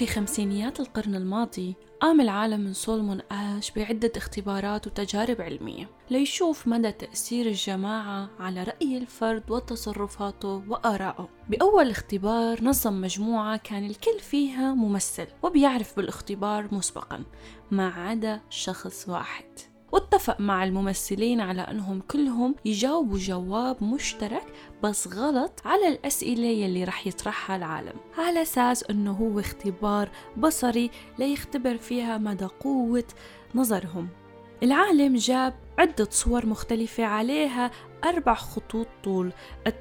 في خمسينيات القرن الماضي قام العالم من سولمون آش بعدة اختبارات وتجارب علمية ليشوف مدى تأثير الجماعة على رأي الفرد وتصرفاته وآرائه. بأول اختبار نظم مجموعة كان الكل فيها ممثل وبيعرف بالاختبار مسبقا ما عدا شخص واحد، واتفق مع الممثلين على أنهم كلهم يجاوبوا جواب مشترك بس غلط على الأسئلة يلي رح يطرحها العالم، على أساس أنه هو اختبار بصري ليختبر فيها مدى قوة نظرهم. العالم جاب عدة صور مختلفة عليها 4 خطوط طول،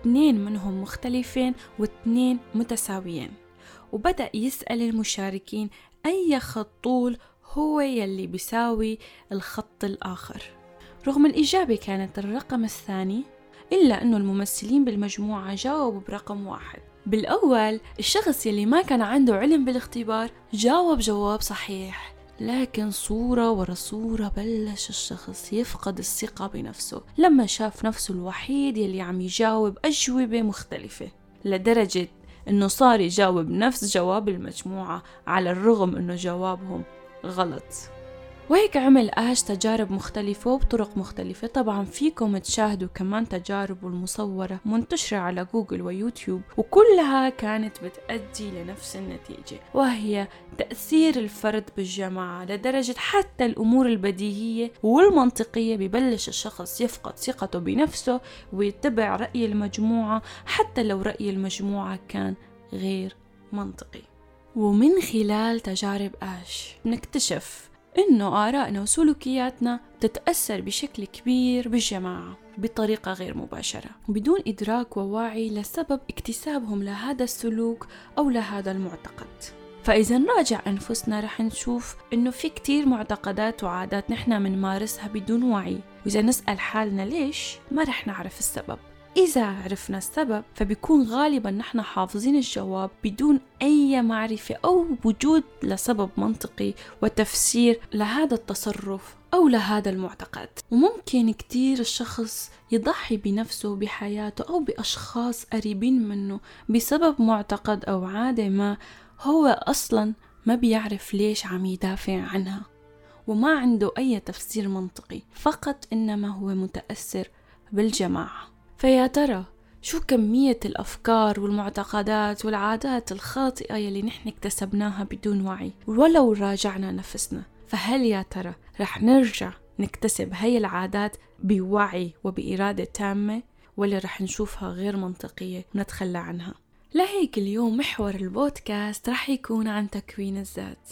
2 منهم مختلفين و2 متساويين، وبدأ يسأل المشاركين أي خط طول هو يلي بيساوي الخط الآخر. رغم الإجابة كانت الرقم الثاني، إلا أنه الممثلين بالمجموعة جاوبوا برقم 1. بالأول الشخص يلي ما كان عنده علم بالاختبار جاوب جواب صحيح، لكن صورة ورا صورة بلش الشخص يفقد الثقة بنفسه لما شاف نفسه الوحيد يلي عم يجاوب أجوبة مختلفة، لدرجة أنه صار يجاوب نفس جواب المجموعة على الرغم أنه جوابهم غلط. وهيك عمل آش تجارب مختلفة وبطرق مختلفة. طبعا فيكم تشاهدوا كمان تجارب المصورة منتشرة على جوجل ويوتيوب، وكلها كانت بتأدي لنفس النتيجة، وهي تأثير الفرد بالجماعة، لدرجة حتى الأمور البديهية والمنطقية ببلش الشخص يفقد ثقته بنفسه ويتبع رأي المجموعة حتى لو رأي المجموعة كان غير منطقي. ومن خلال تجارب آش نكتشف إنه آرائنا وسلوكياتنا تتأثر بشكل كبير بالجماعة بطريقة غير مباشرة وبدون إدراك ووعي لسبب اكتسابهم لهذا السلوك أو لهذا المعتقد. فإذا نراجع أنفسنا رح نشوف إنه في كتير معتقدات وعادات نحن منمارسها بدون وعي، وإذا نسأل حالنا ليش ما رح نعرف السبب. إذا عرفنا السبب فبيكون غالبا نحن حافظين الجواب بدون أي معرفة أو وجود لسبب منطقي وتفسير لهذا التصرف أو لهذا المعتقد. وممكن كتير الشخص يضحي بنفسه بحياته أو بأشخاص قريبين منه بسبب معتقد أو عادة ما هو أصلا ما بيعرف ليش عم يدافع عنها، وما عنده أي تفسير منطقي، فقط إنما هو متأثر بالجماعة. فيا ترى شو كمية الأفكار والمعتقدات والعادات الخاطئة يلي نحن اكتسبناها بدون وعي؟ ولو راجعنا نفسنا فهل يا ترى رح نرجع نكتسب هاي العادات بوعي وبإرادة تامة، ولا رح نشوفها غير منطقية ونتخلى عنها؟ لهيك اليوم محور البودكاست رح يكون عن تكوين الذات،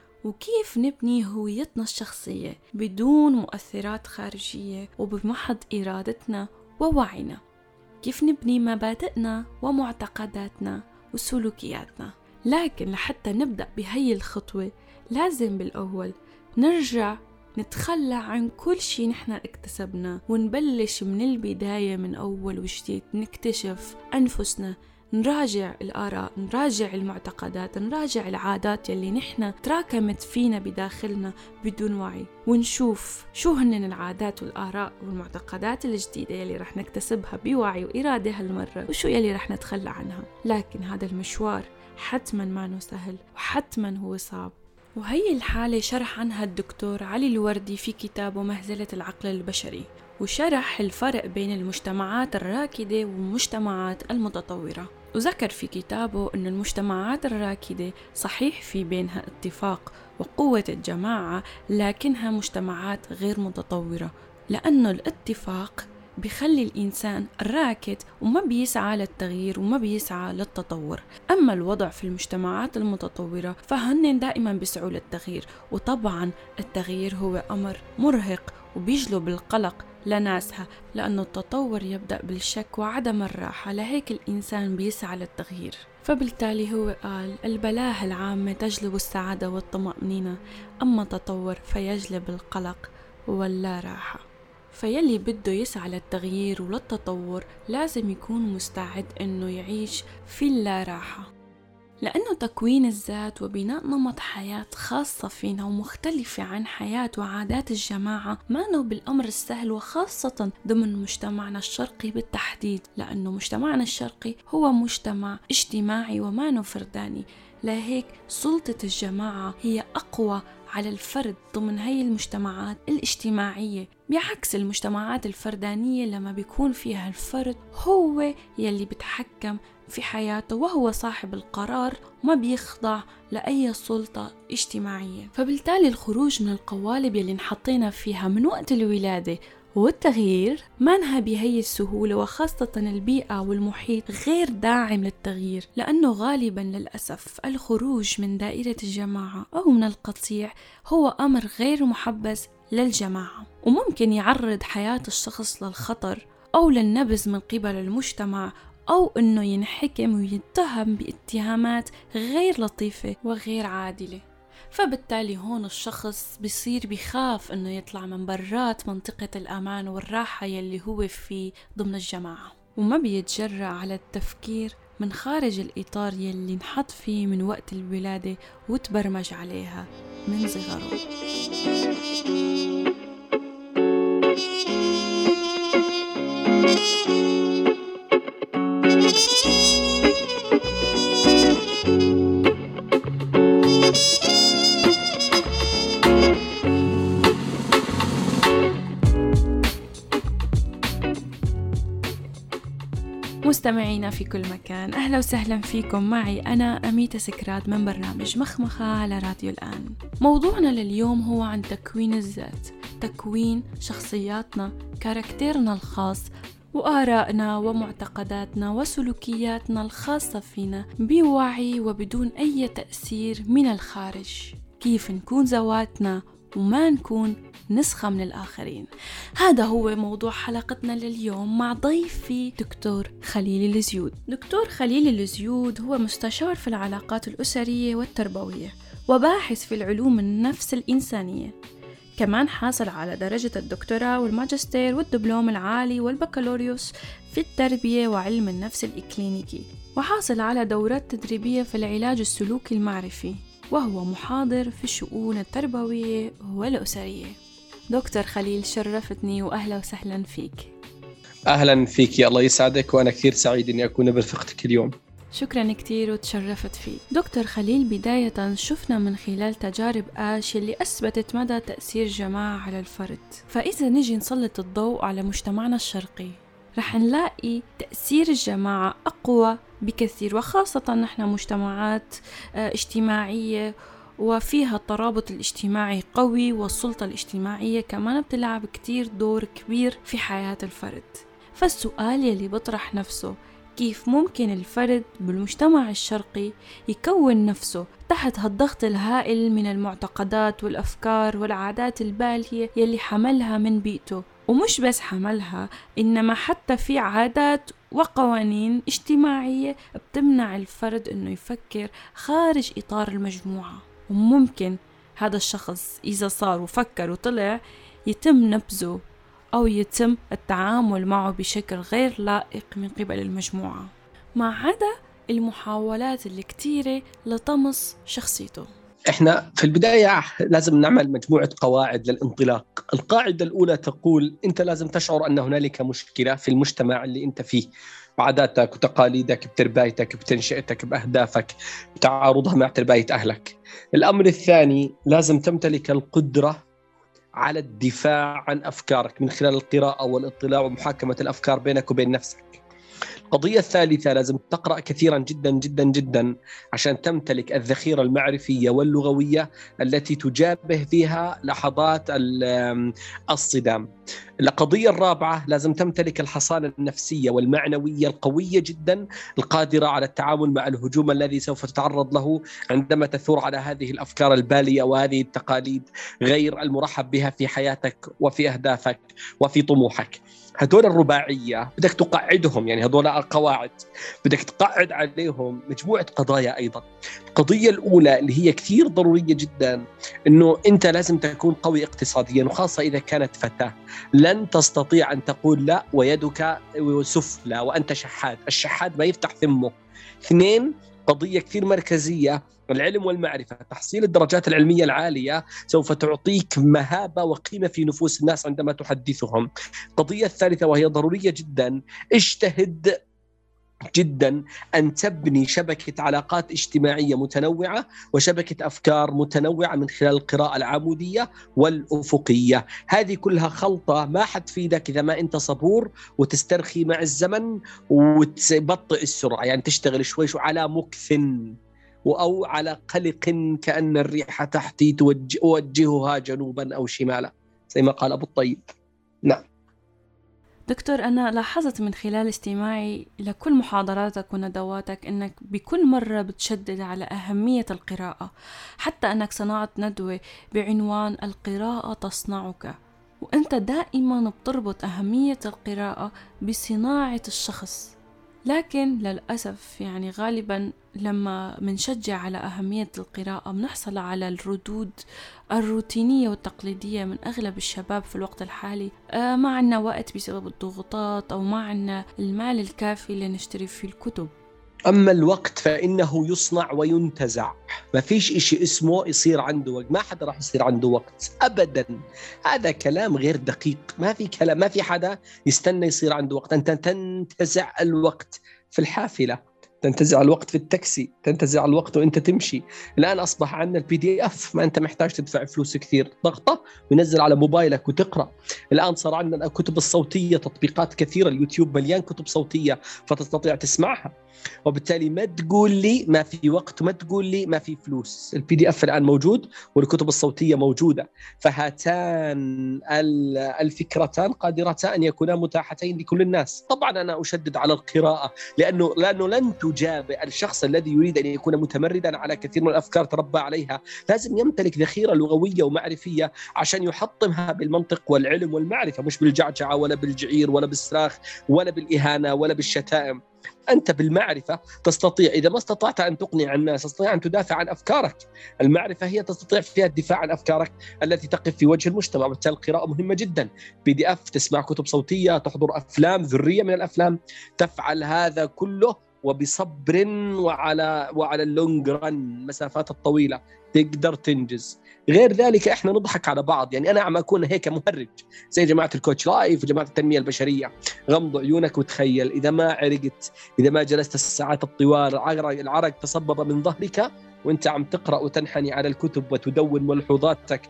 وكيف نبني هويتنا الشخصية بدون مؤثرات خارجية وبمحض إرادتنا ووعينا، كيف نبني مبادئنا ومعتقداتنا وسلوكياتنا. لكن لحتى نبدأ بهي الخطوة لازم بالأول نرجع نتخلى عن كل شيء نحن اكتسبناه ونبلش من البداية من أول وجديد، نكتشف أنفسنا، نراجع الآراء، نراجع المعتقدات، نراجع العادات يلي نحن تراكمت فينا بداخلنا بدون وعي، ونشوف شو هن العادات والآراء والمعتقدات الجديدة يلي رح نكتسبها بوعي وإرادة هالمرة، وشو يلي رح نتخلى عنها. لكن هذا المشوار حتما ما سهل وحتما هو صعب، وهي الحالة شرح عنها الدكتور علي الوردي في كتابه مهزلة العقل البشري، وشرح الفرق بين المجتمعات الراكدة والمجتمعات المتطورة. وذكر في كتابه أن المجتمعات الراكدة صحيح في بينها اتفاق وقوة الجماعة، لكنها مجتمعات غير متطورة، لأنه الاتفاق بيخلي الإنسان راكد وما بيسعى للتغيير وما بيسعى للتطور. أما الوضع في المجتمعات المتطورة فهن دائما بيسعوا للتغيير، وطبعا التغيير هو أمر مرهق وبيجلب القلق لناسها، لأنه التطور يبدأ بالشك وعدم الراحة، لهيك الإنسان بيسعى للتغيير. فبالتالي هو قال البلاهة العامة تجلب السعادة والطمأنينة، أما التطور فيجلب القلق واللا راحة. فيلي بده يسعى للتغيير وللتطور لازم يكون مستعد إنه يعيش في اللا راحة، لأنه تكوين الذات وبناء نمط حياة خاصة فينا ومختلفة عن حياة وعادات الجماعة ما بالأمر السهل، وخاصة ضمن مجتمعنا الشرقي بالتحديد، لأنه مجتمعنا الشرقي هو مجتمع اجتماعي وما فرداني. لهيك سلطة الجماعة هي أقوى على الفرد ضمن هاي المجتمعات الاجتماعية، بعكس المجتمعات الفردانية لما بيكون فيها الفرد هو يلي بتحكم في حياته وهو صاحب القرار، ما بيخضع لأي سلطة اجتماعية. فبالتالي الخروج من القوالب يلي نحطينا فيها من وقت الولادة والتغيير ما بهي السهولة، وخاصة البيئة والمحيط غير داعم للتغيير، لأنه غالبا للأسف الخروج من دائرة الجماعة أو من القطيع هو أمر غير محبذ للجماعة، وممكن يعرض حياة الشخص للخطر أو للنبذ من قبل المجتمع، أو أنه ينحكم ويتهم باتهامات غير لطيفة وغير عادلة. فبالتالي هون الشخص بيصير بيخاف أنه يطلع من برات منطقة الأمان والراحة يلي هو فيه ضمن الجماعة، وما بيتجرأ على التفكير من خارج الإطار يلي نحط فيه من وقت الولادة وتبرمج عليها من صغره. مستمعينا في كل مكان، أهلا وسهلا فيكم. معي أنا أميتة سكرات من برنامج مخمخة على راديو الآن. موضوعنا لليوم هو عن تكوين الذات، تكوين شخصياتنا، كاركتيرنا الخاص، وآرائنا ومعتقداتنا وسلوكياتنا الخاصة فينا بوعي وبدون أي تأثير من الخارج. كيف نكون ذواتنا وما نكون نسخة من الآخرين. هذا هو موضوع حلقتنا لليوم مع ضيفي دكتور خليل الزيود. دكتور خليل الزيود هو مستشار في العلاقات الأسرية والتربوية وباحث في العلوم النفس الإنسانية. كمان حاصل على درجة الدكتوراه والماجستير والدبلوم العالي والبكالوريوس في التربية وعلم النفس الإكلينيكي، وحاصل على دورات تدريبية في العلاج السلوكي المعرفي، وهو محاضر في الشؤون التربوية والأسرية. دكتور خليل، شرفتني وأهلا وسهلا فيك. أهلا فيك، يا الله يسعدك، وأنا كثير سعيد أني أكون برفقتك اليوم. شكرا كتير وتشرفت فيك. دكتور خليل، بداية شفنا من خلال تجارب آش اللي أثبتت مدى تأثير الجماعة على الفرد، فإذا نجي نسلط الضوء على مجتمعنا الشرقي رح نلاقي تأثير الجماعة أقوى بكثير، وخاصة نحن مجتمعات اجتماعية وفيها الترابط الاجتماعي قوي، والسلطة الاجتماعية كمان بتلعب كتير دور كبير في حياة الفرد. فالسؤال يلي بطرح نفسه، كيف ممكن الفرد بالمجتمع الشرقي يكون نفسه تحت هالضغط الهائل من المعتقدات والأفكار والعادات البالية يلي حملها من بيئته، ومش بس حملها إنما حتى في عادات وقوانين اجتماعية بتمنع الفرد إنه يفكر خارج إطار المجموعة. وممكن هذا الشخص إذا صار وفكر وطلع يتم نبذه أو يتم التعامل معه بشكل غير لائق من قبل المجموعة، مع عدا المحاولات الكتيرة لطمس شخصيته. إحنا في البداية لازم نعمل مجموعة قواعد للانطلاق. القاعدة الأولى تقول أنت لازم تشعر أن هنالك مشكلة في المجتمع اللي أنت فيه، بعاداتك وتقاليدك، بتربايتك، بتنشئتك، بأهدافك، بتعارضها مع ترباية أهلك. الأمر الثاني، لازم تمتلك القدرة على الدفاع عن أفكارك من خلال القراءة والاطلاع ومحاكمة الأفكار بينك وبين نفسك. القضية الثالثة، لازم تقرأ كثيرا جدا جدا جدا عشان تمتلك الذخيرة المعرفية واللغوية التي تجابه فيها لحظات الصدام. القضية الرابعة، لازم تمتلك الحصانة النفسية والمعنوية القوية جدا القادرة على التعامل مع الهجوم الذي سوف تتعرض له عندما تثور على هذه الأفكار البالية وهذه التقاليد غير المرحب بها في حياتك وفي أهدافك وفي طموحك. هدول الرباعية بدك تقعدهم، يعني هدول القواعد بدك تقعد عليهم مجموعة قضايا أيضا. القضية الأولى اللي هي كثير ضرورية جدا، إنه أنت لازم تكون قوي اقتصاديا، وخاصة إذا كانت فتاة. لن تستطيع أن تقول لا ويدك سفلى وأنت شحات. الشحات ما يفتح فمه. 2، قضية كثير مركزية. العلم والمعرفة، تحصيل الدرجات العلمية العالية سوف تعطيك مهابة وقيمة في نفوس الناس عندما تحدثهم. القضية الثالثة وهي ضرورية جدا، اجتهد جدا أن تبني شبكة علاقات اجتماعية متنوعة وشبكة أفكار متنوعة من خلال القراءة العمودية والأفقية. هذه كلها خلطة ما حتفيدك إذا ما أنت صبور وتسترخي مع الزمن وتبطئ السرعة، يعني تشتغل شوي شوي على مكث أو على قلق كأن الريح تحتي توجهها جنوبا أو شمالا، زي ما قال أبو الطيب. نعم دكتور، أنا لاحظت من خلال استماعي لكل محاضراتك وندواتك أنك بكل مرة بتشدد على أهمية القراءة، حتى أنك صنعت ندوة بعنوان القراءة تصنعك، وأنت دائما بتربط أهمية القراءة بصناعة الشخص. لكن للأسف يعني غالبا لما منشجع على أهمية القراءة بنحصل على الردود الروتينية والتقليدية من أغلب الشباب في الوقت الحالي. ما عنا وقت بسبب الضغوطات، أو ما عنا المال الكافي لنشتري فيه الكتب. أما الوقت فإنه يصنع وينتزع، ما فيش إشي اسمه يصير عنده وقت، ما حدا راح يصير عنده وقت أبدا، هذا كلام غير دقيق. ما في كلام، ما في حدا يستنى يصير عنده وقت. أنت تنتزع الوقت في الحافلة، تنتزع الوقت في التاكسي، تنتزع الوقت وانت تمشي. الآن أصبح عندنا PDF، ما أنت محتاج تدفع فلوس كثير، ضغطة وينزل على موبايلك وتقرأ. الآن صار عندنا الكتب الصوتية، تطبيقات كثيرة، اليوتيوب مليان كتب صوتية فتستطيع تسمعها. وبالتالي ما تقول لي ما في وقت، وما تقول لي ما في فلوس. PDF الآن موجود والكتب الصوتية موجودة، فهاتان الفكرتان قادرتان أن يكونا متاحتين لكل الناس. طبعا أنا أشدد على القراءة لأنه لن تجاب الشخص الذي يريد أن يكون متمردا على كثير من الأفكار تربى عليها، لازم يمتلك ذخيرة لغوية ومعرفية عشان يحطمها بالمنطق والعلم والمعرفة، مش بالجعجعة ولا بالجعير ولا بالصراخ ولا بالإهانة ولا بالشتائم. أنت بالمعرفة تستطيع، إذا ما استطعت أن تقنع الناس تستطيع أن تدافع عن أفكارك. المعرفة هي تستطيع فيها الدفاع عن أفكارك التي تقف في وجه المجتمع. بالتالي القراءة مهمة جدا. PDF، تسمع كتب صوتية، تحضر أفلام، ذرية من الأفلام، تفعل هذا كله وبصبر وعلى اللونج رن، مسافات الطويلة تقدر تنجز. غير ذلك احنا نضحك على بعض، يعني انا عم اكون هيك مهرج زي جماعه الكوتش لايف وجماعه التنميه البشريه. غمض عيونك وتخيل اذا ما عرقت، اذا ما جلست الساعات الطوال، العرق تصبب من ظهرك وانت عم تقرا وتنحني على الكتب وتدون ملحوظاتك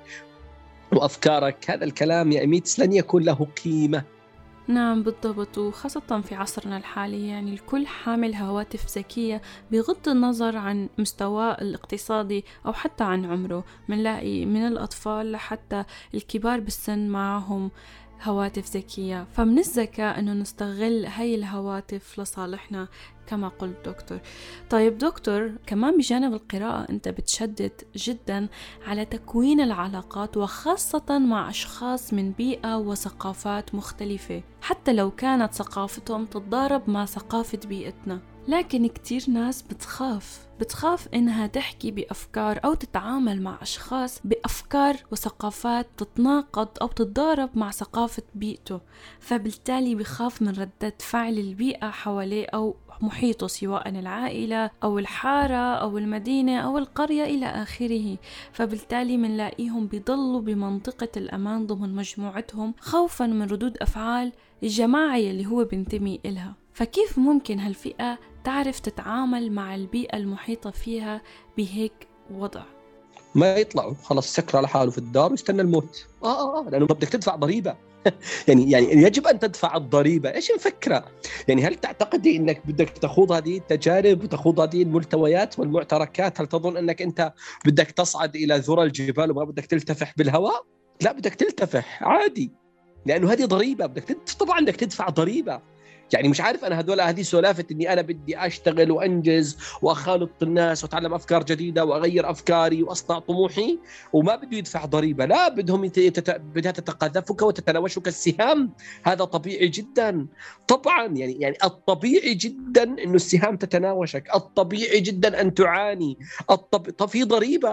وافكارك، هذا الكلام يا اميتس لن يكون له قيمه. نعم بالضبط، وخاصة في عصرنا الحالي يعني الكل حامل هواتف ذكية بغض النظر عن مستواه الاقتصادي أو حتى عن عمره. منلاقي من الأطفال لحتى الكبار بالسن معهم هواتف ذكية، فمن الذكاء أنه نستغل هاي الهواتف لصالحنا كما قلت دكتور. طيب دكتور، كمان بجانب القراءة أنت بتشدد جدا على تكوين العلاقات، وخاصة مع أشخاص من بيئة وثقافات مختلفة، حتى لو كانت ثقافتهم تتضارب مع ثقافة بيئتنا. لكن كتير ناس بتخاف إنها تحكي بأفكار أو تتعامل مع أشخاص بأفكار وثقافات تتناقض أو تتضارب مع ثقافة بيئته، فبالتالي بخاف من ردة فعل البيئة حواليه أو محيطه، سواء العائلة أو الحارة أو المدينة أو القرية إلى آخره. فبالتالي منلاقيهم بيضلوا بمنطقة الأمان ضمن مجموعتهم خوفا من ردود أفعال الجماعة اللي هو بينتمي إلها. فكيف ممكن هالفئة تعرف تتعامل مع البيئة المحيطة فيها بهيك وضع؟ ما يطلعوا خلاص سكر على حاله في الدار ويستنى الموت. لأنه بدك تدفع ضريبة. يعني يجب أن تدفع الضريبة. إيش الفكرة؟ يعني هل تعتقدي أنك بدك تخوض هذه التجارب وتخوض هذه الملتويات والمعتركات؟ هل تظن أنك أنت بدك تصعد إلى ذرى الجبال وما بدك تلتفح بالهواء؟ لا، بدك تلتفح عادي، لأنه هذه ضريبة. طبعا بدك تدفع ضريبة. يعني مش عارف أنا هذه سلافة إني أنا بدي أشتغل وأنجز وأخالط الناس وأتعلم أفكار جديدة وأغير أفكاري وأصنع طموحي وما بده يدفع ضريبة. لا، بدها تتقاذفك وتتناوشك السهام. هذا طبيعي جدا. طبعا يعني الطبيعي جدا إنه السهام تتناوشك، الطبيعي جدا أن تعاني. طب في ضريبة،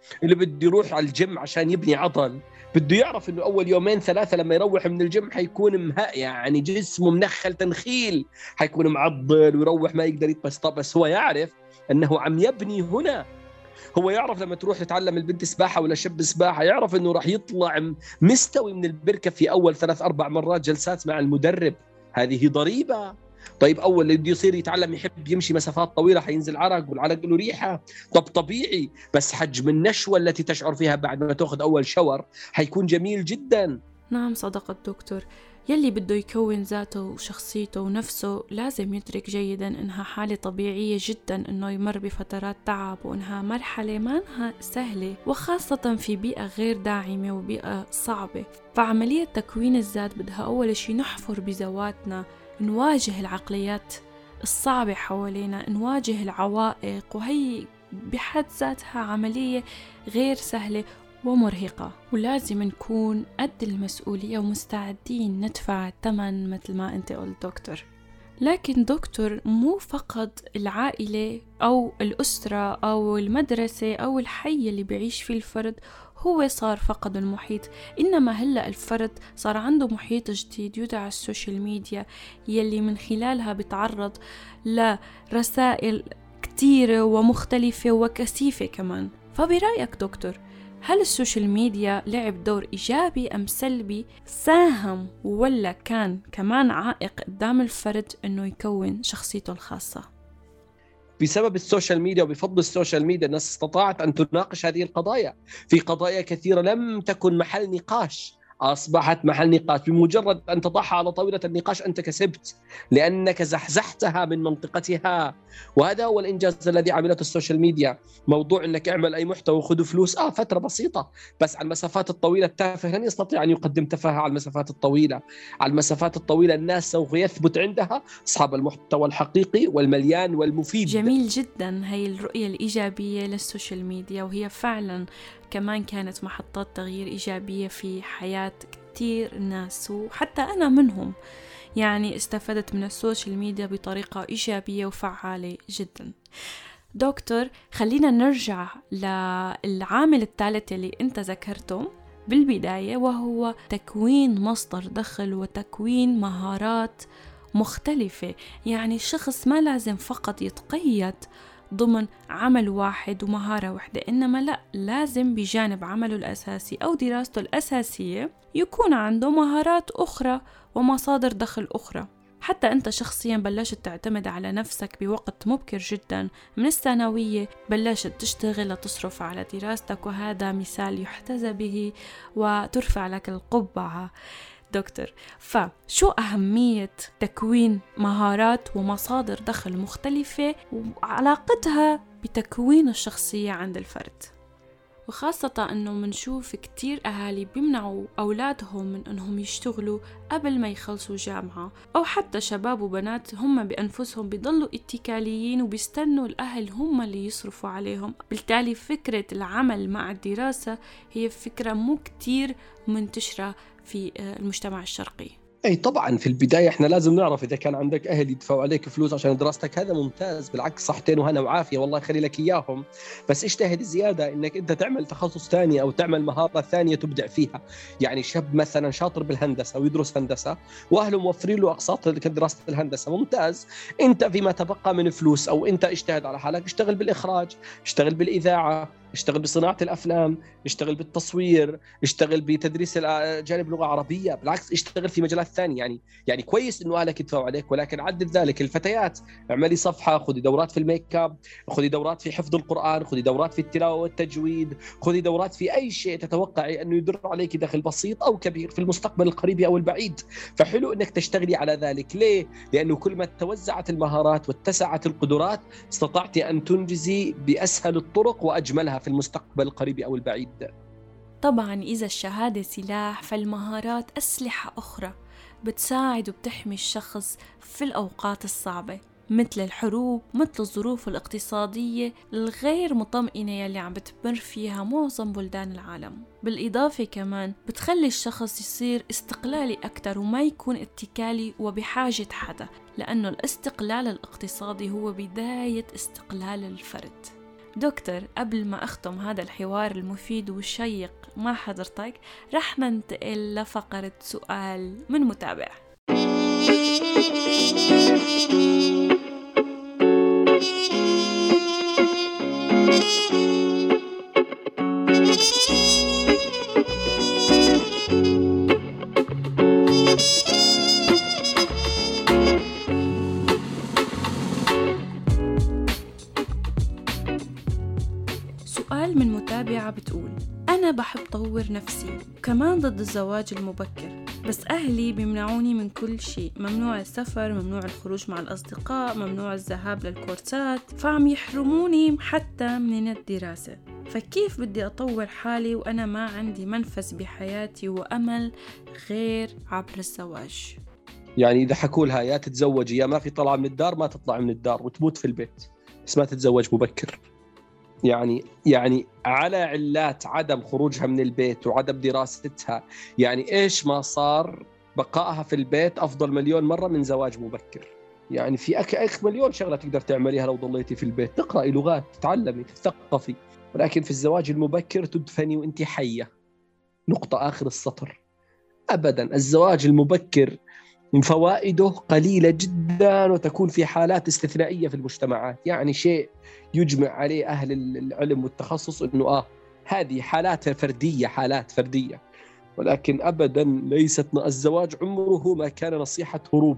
اللي بده يروح على الجيم عشان يبني عضل بده يعرف انه اول يومين ثلاثه لما يروح من الجيم حيكون يعني جسمه منخل تنخيل، حيكون معضل ويروح ما يقدر يتبسط. بس هو يعرف انه عم يبني هنا. هو يعرف لما تروح تتعلم البنت سباحه ولا شاب سباحه يعرف انه راح يطلع مستوي من البركه في اول 3-4 مرات جلسات مع المدرب. هذه ضريبه. طيب اول اللي بده يصير يتعلم يحب يمشي مسافات طويله حينزل عرق والعرق له ريحه، طب طبيعي. بس حجم النشوه التي تشعر فيها بعد ما تاخذ اول شاور حيكون جميل جدا. نعم صدق الدكتور. يلي بده يكون ذاته وشخصيته ونفسه لازم يدرك جيدا إنها حالة طبيعية جدا إنه يمر بفترات تعب، وإنها مرحلة ما إنها سهلة، وخاصة في بيئة غير داعمة وبيئة صعبة. فعملية تكوين الذات بدها أول شي نحفر بذواتنا، نواجه العقليات الصعبة حوالينا، نواجه العوائق، وهي بحد ذاتها عملية غير سهلة ومرهقة، ولازم نكون قد المسؤولية ومستعدين ندفع الثمن مثل ما أنت قلت دكتور. لكن دكتور، مو فقط العائلة أو الأسرة أو المدرسة أو الحي اللي بيعيش فيه الفرد هو صار فقد المحيط، إنما هلأ الفرد صار عنده محيط جديد يدعى السوشيال ميديا، يلي من خلالها بيتعرض لرسائل كتيرة ومختلفة وكثيفة كمان. فبرأيك دكتور، هل السوشيال ميديا لعب دور إيجابي أم سلبي؟ ساهم ولا كان كمان عائق قدام الفرد إنه يكون شخصيته الخاصة؟ بسبب السوشيال ميديا وبفضل السوشيال ميديا الناس استطاعت أن تناقش هذه القضايا. في قضايا كثيرة لم تكن محل نقاش أصبحت محل نقاش. بمجرد أن تضعها على طاولة النقاش أنت كسبت، لأنك زحزحتها من منطقتها. وهذا هو الإنجاز الذي عملته السوشيال ميديا. موضوع أنك اعمل أي محتوى وخذ فلوس فترة بسيطة، بس على المسافات الطويلة التافه لن يستطيع أن يقدم تفاهة على المسافات الطويلة. على المسافات الطويلة الناس سوف يثبت عندها أصحاب المحتوى الحقيقي والمليان والمفيد. جميل جدا هي الرؤية الإيجابية للسوشيال ميديا، وهي فعلا كمان كانت محطات تغيير إيجابية في حياة كتير ناس، وحتى أنا منهم. يعني استفدت من السوشيال ميديا بطريقة إيجابية وفعالة جدا. دكتور، خلينا نرجع للعامل الثالث اللي أنت ذكرته بالبداية، وهو تكوين مصدر دخل وتكوين مهارات مختلفة. يعني الشخص ما لازم فقط يتقيد ضمن عمل واحد ومهارة واحدة، إنما لا، لازم بجانب عمله الأساسي أو دراسته الأساسية يكون عنده مهارات أخرى ومصادر دخل أخرى. حتى أنت شخصيا بلشت تعتمد على نفسك بوقت مبكر جدا من الثانوية، بلشت تشتغل لتصرف على دراستك، وهذا مثال يحتذى به وترفع لك القبعة دكتور. فشو أهمية تكوين مهارات ومصادر دخل مختلفة وعلاقتها بتكوين الشخصية عند الفرد؟ وخاصة أنه منشوف كتير أهالي بيمنعوا أولادهم من أنهم يشتغلوا قبل ما يخلصوا جامعة، أو حتى شباب وبنات هم بأنفسهم بيضلوا اتكاليين وبيستنوا الأهل هم اللي يصرفوا عليهم. بالتالي فكرة العمل مع الدراسة هي فكرة مو كتير منتشرة في المجتمع الشرقي. أي طبعا في البداية إحنا لازم نعرف إذا كان عندك أهل يدفعوا عليك فلوس عشان دراستك هذا ممتاز، بالعكس صحتين وهنا وعافية والله يخلي لك إياهم. بس اجتهد زيادة إنك أنت تعمل تخصص ثاني أو تعمل مهارة ثانية تبدع فيها. يعني شاب مثلا شاطر بالهندسة ويدرس هندسة وأهله موفرين له أقساط كدراسة الهندسة، ممتاز. أنت فيما تبقى من فلوس أو أنت اجتهد على حالك، اشتغل بالإخراج، اشتغل بالإذاعة، اشتغل بصناعة الأفلام، اشتغل بالتصوير، اشتغل بتدريس جانب لغة عربية، بالعكس اشتغل في مجالات ثانية. يعني كويس إنه أهلك يدفعوا عليك، ولكن عدل ذلك. الفتيات اعملي صفحة، خذي دورات في الميك اب، خذي دورات في حفظ القرآن، خذي دورات في التلاوة والتجويد، خذي دورات في أي شيء تتوقعي أنه يدر عليك دخل بسيط أو كبير في المستقبل القريب أو البعيد. فحلو إنك تشتغلي على ذلك. ليه؟ لأنه كل ما توزعت المهارات واتسعت القدرات استطعت أن تنجزي بأسهل الطرق وأجملها في المستقبل القريب أو البعيد. طبعا إذا الشهادة سلاح، فالمهارات أسلحة أخرى بتساعد وبتحمي الشخص في الأوقات الصعبة، مثل الحروب، مثل الظروف الاقتصادية الغير مطمئنة يلي عم بتمر فيها معظم بلدان العالم. بالإضافة كمان بتخلي الشخص يصير استقلالي أكتر وما يكون اتكالي وبحاجة حدا، لأنه الاستقلال الاقتصادي هو بداية استقلال الفرد. دكتور، قبل ما أختم هذا الحوار المفيد والشيق مع حضرتك، رح ننتقل لفقرة سؤال من متابع. سؤال من متابعة بتقول: أنا بحب طور نفسي وكمان ضد الزواج المبكر، بس أهلي بيمنعوني من كل شيء، ممنوع السفر، ممنوع الخروج مع الأصدقاء، ممنوع الذهاب للكورسات، فعم يحرموني حتى من الدراسة. فكيف بدي أطور حالي وأنا ما عندي منفذ بحياتي وأمل غير عبر الزواج؟ يعني إذا حكوا لها يا تتزوجي يا ما في طلعة من الدار، ما تطلع من الدار وتموت في البيت، بس ما تتزوج مبكر. يعني على علات عدم خروجها من البيت وعدم دراستها، يعني إيش ما صار بقائها في البيت أفضل مليون مرة من زواج مبكر. يعني في مليون شغلة تقدر تعمليها لو ضليتي في البيت، تقرأي لغات، تتعلمي، تثقفي، ولكن في الزواج المبكر تدفني وانت حية، نقطة آخر السطر. أبدا الزواج المبكر من فوائده قليلة جدا، وتكون في حالات استثنائية في المجتمعات، يعني شيء يجمع عليه أهل العلم والتخصص أنه هذه حالات فردية، ولكن أبدا ليست. الزواج عمره ما كان نصيحة هروب.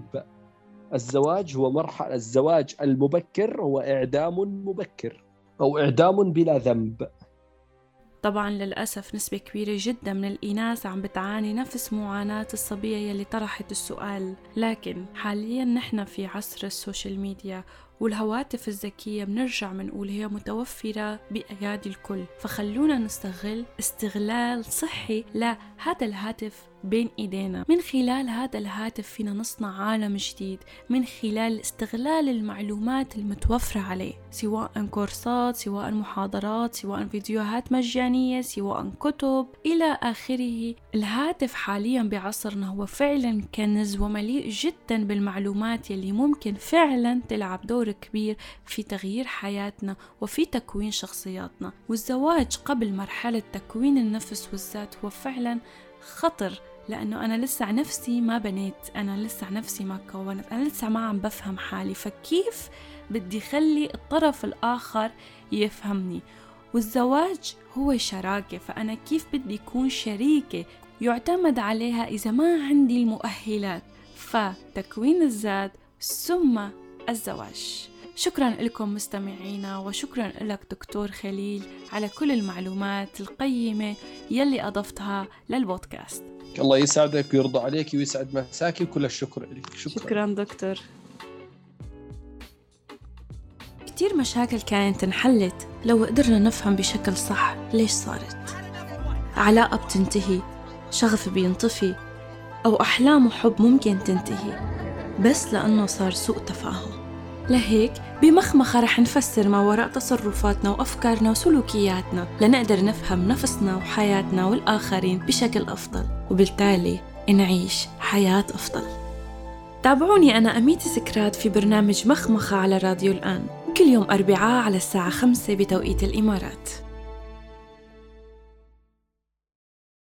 الزواج هو مرحلة، الزواج المبكر هو إعدام مبكر أو إعدام بلا ذنب. طبعاً للأسف نسبة كبيرة جداً من الإناث عم بتعاني نفس معاناة الصبية يلي طرحت السؤال، لكن حالياً نحن في عصر السوشيال ميديا والهواتف الذكية، بنرجع منقول هي متوفرة بأيادي الكل، فخلونا نستغل استغلال صحي لهذا الهاتف بين إيدينا. من خلال هذا الهاتف فينا نصنع عالم جديد من خلال استغلال المعلومات المتوفرة عليه، سواء كورسات، سواء محاضرات، سواء فيديوهات مجانية، سواء كتب إلى آخره. الهاتف حاليا بعصرنا هو فعلا كنز ومليء جدا بالمعلومات يلي ممكن فعلا تلعب دور كبير في تغيير حياتنا وفي تكوين شخصياتنا. والزواج قبل مرحلة تكوين النفس والذات هو فعلا خطر، لأنه أنا لسه نفسي ما بنيت، أنا لسه نفسي ما كونت، أنا لسه ما عم بفهم حالي، فكيف بدي خلي الطرف الآخر يفهمني؟ والزواج هو شراكة، فأنا كيف بدي يكون شريكة يعتمد عليها إذا ما عندي المؤهلات؟ فتكوين الذات ثم الزواج. شكرا لكم مستمعينا، وشكرا لك دكتور خليل على كل المعلومات القيمة يلي أضفتها للبودكاست. الله يسعدك ويرضى عليك ويسعد مساكي، وكل الشكر لك. شكرا دكتور. كتير مشاكل كانت انحلت لو قدرنا نفهم بشكل صح ليش صارت. علاقة بتنتهي، شغف بينطفي، أو أحلام وحب ممكن تنتهي بس لأنه صار سوء تفاهم. لهيك بمخمخة رح نفسر ما وراء تصرفاتنا وأفكارنا وسلوكياتنا لنقدر نفهم نفسنا وحياتنا والآخرين بشكل أفضل، وبالتالي نعيش حياة أفضل. تابعوني أنا أميتي سكرات في برنامج مخمخة على راديو الآن كل يوم أربعاء على الساعة 5 بتوقيت الإمارات.